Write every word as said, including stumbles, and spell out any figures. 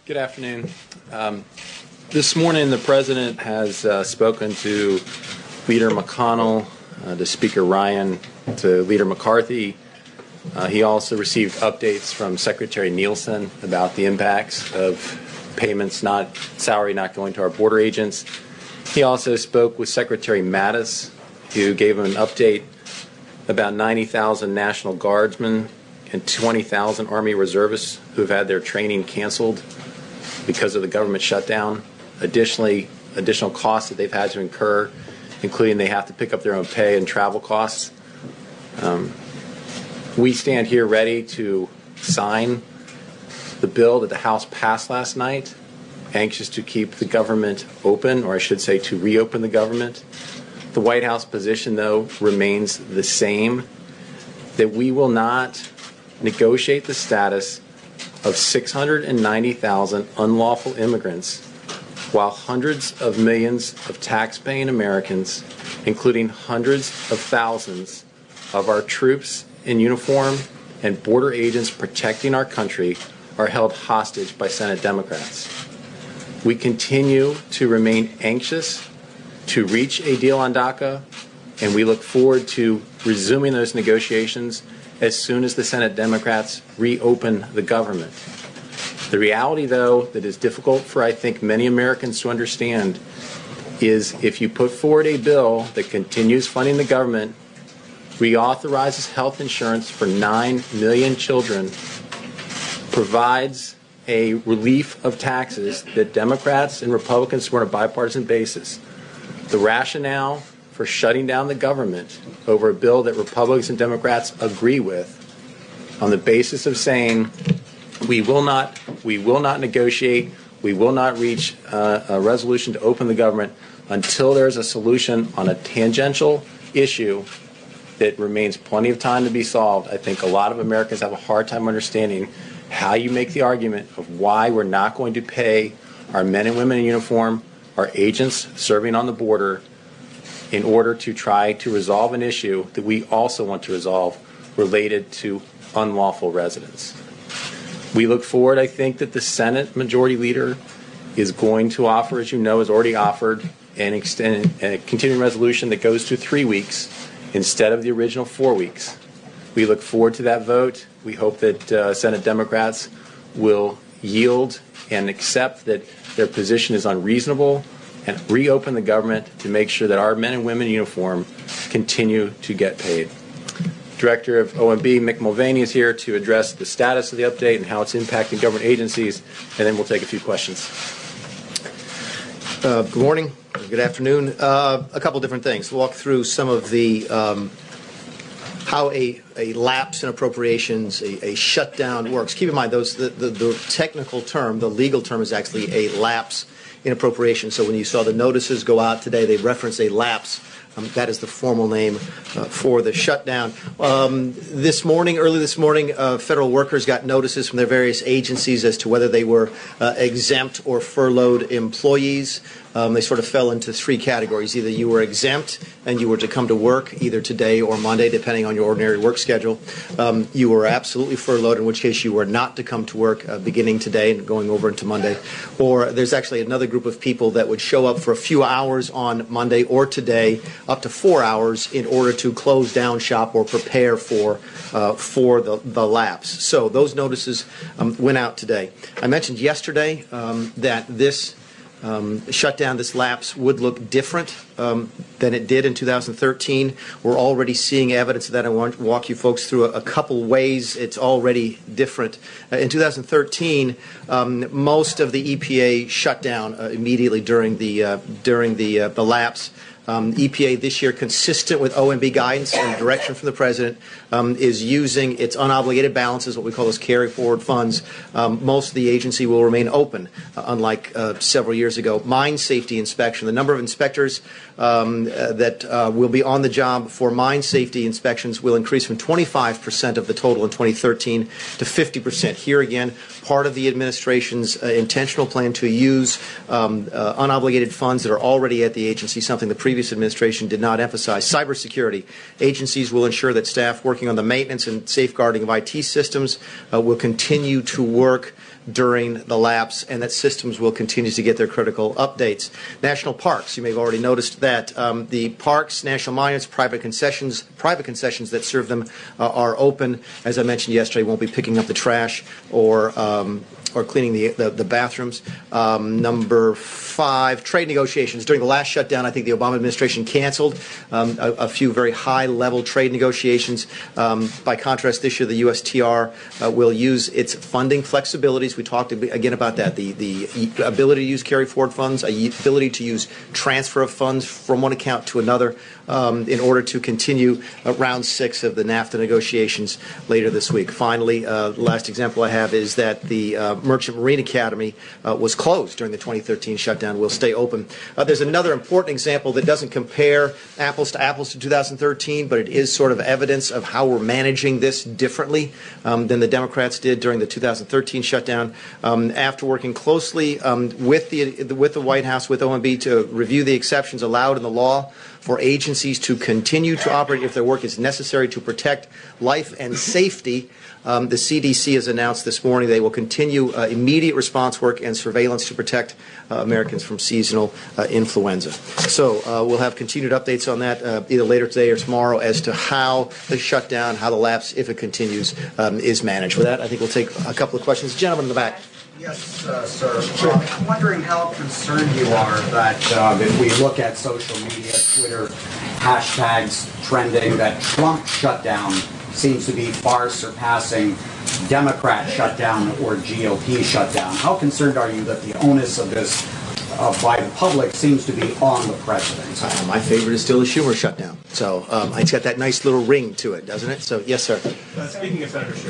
Good afternoon. Um, this morning, the President has uh, spoken to Leader McConnell, uh, to Speaker Ryan, to Leader McCarthy. Uh, he also received updates from Secretary Nielsen about the impacts of payments, not salary not going to our border agents. He also spoke with Secretary Mattis, who gave him an update about ninety thousand National Guardsmen and twenty thousand Army reservists who have had their training canceled because of the government shutdown. Additionally, additional costs that they've had to incur, including they have to pick up their own pay and travel costs. Um, we stand here ready to sign the bill that the House passed last night, anxious to keep the government open, or I should say to reopen the government. The White House position, though, remains the same, that we will not negotiate the status of six hundred ninety thousand unlawful immigrants while hundreds of millions of tax-paying Americans, including hundreds of thousands of our troops in uniform and border agents protecting our country, are held hostage by Senate Democrats. We continue to remain anxious to reach a deal on DACA, and we look forward to resuming those negotiations as soon as the Senate Democrats reopen the government. The reality, though, that is difficult for, I think, many Americans to understand is if you put forward a bill that continues funding the government, reauthorizes health insurance for nine million children, provides a relief of taxes that Democrats and Republicans support on a bipartisan basis, the rationale for shutting down the government over a bill that Republicans and Democrats agree with on the basis of saying we will not we will not negotiate, we will not reach uh, a resolution to open the government until there's a solution on a tangential issue that remains plenty of time to be solved. I think a lot of Americans have a hard time understanding how you make the argument of why we're not going to pay our men and women in uniform, our agents serving on the border, in order to try to resolve an issue that we also want to resolve related to unlawful residents. We look forward, I think, that the Senate Majority Leader is going to offer, as you know, has already offered an extended, a continuing resolution that goes to three weeks instead of the original four weeks. We look forward to that vote. We hope that uh, Senate Democrats will yield and accept that their position is unreasonable and reopen the government to make sure that our men and women in uniform continue to get paid. Director of O M B, Mick Mulvaney, is here to address the status of the update and how it's impacting government agencies, and then we'll take a few questions. Uh, good morning. Good afternoon. Uh, a couple different things. We'll walk through some of the um, how a, a lapse in appropriations, a, a shutdown works. Keep in mind, those the, the, the technical term, the legal term, is actually a lapse in appropriation. So when you saw the notices go out today, they reference a lapse. Um, that is the formal name uh, for the shutdown. Um, this morning, early this morning, uh, federal workers got notices from their various agencies as to whether they were uh, exempt or furloughed employees. Um, they sort of fell into three categories. Either you were exempt and you were to come to work either today or Monday, depending on your ordinary work schedule. Um, you were absolutely furloughed, in which case you were not to come to work uh, beginning today and going over into Monday. Or there's actually another group of people that would show up for a few hours on Monday or today, up to four hours, in order to close down shop or prepare for uh, for the, the lapse. So those notices um, went out today. I mentioned yesterday um, that this Um, shutdown, this lapse, would look different um, than it did in two thousand thirteen. We're already seeing evidence of that. I want to walk you folks through a, a couple ways it's already different. Uh, in two thousand thirteen, um, most of the E P A shut down uh, immediately during the uh, during the uh, the lapse. Um, E P A this year, consistent with O M B guidance and direction from the President, um, is using its unobligated balances, what we call those carry-forward funds. Um, most of the agency will remain open, uh, unlike uh, several years ago. Mine safety inspection, the number of inspectors um, uh, that uh, will be on the job for mine safety inspections will increase from twenty-five percent of the total in twenty thirteen to fifty percent. Here again, part of the administration's uh, intentional plan to use um, uh, unobligated funds that are already at the agency, something the previous administration did not emphasize. Cybersecurity. Agencies will ensure that staff working on the maintenance and safeguarding of I T systems uh, will continue to work during the lapse, and that systems will continue to get their critical updates. National parks, you may have already noticed that um, the parks, national monuments, private concessions, private concessions that serve them uh, are open. As I mentioned yesterday, won't be picking up the trash or um, or cleaning the, the, the bathrooms. Um, number five, trade negotiations. During the last shutdown, I think the Obama administration canceled um, a, a few very high-level trade negotiations. Um, by contrast, this year the U S T R uh, will use its funding flexibilities. We talked again about that, the, the ability to use carry-forward funds, a ability to use transfer of funds from one account to another um, in order to continue uh, round six of the NAFTA negotiations later this week. Finally, uh, the last example I have is that the uh, Merchant Marine Academy uh, was closed during the twenty thirteen shutdown. Will stay open. Uh, there's another important example that doesn't compare apples to apples to two thousand thirteen, but it is sort of evidence of how we're managing this differently um, than the Democrats did during the two thousand thirteen shutdown. Um, after working closely um, with the with the White House, with O M B, to review the exceptions allowed in the law for agencies to continue to operate if their work is necessary to protect life and safety, Um, the C D C has announced this morning they will continue uh, immediate response work and surveillance to protect uh, Americans from seasonal uh, influenza. So uh, we'll have continued updates on that uh, either later today or tomorrow as to how the shutdown, how the lapse, if it continues, um, is managed. With that, I think we'll take a couple of questions. Gentleman in the back. Yes, uh, sir. Sure. Uh, I'm wondering how concerned you are that um, if we look at social media, Twitter, hashtags trending, that Trump shutdown seems to be far surpassing Democrat shutdown or G O P shutdown. How concerned are you that the onus of this uh, by the public seems to be on the president? Uh, my favorite is still the Schumer shutdown. So um, it's got that nice little ring to it, doesn't it? So, yes, sir. Uh, speaking of Senator Schumer,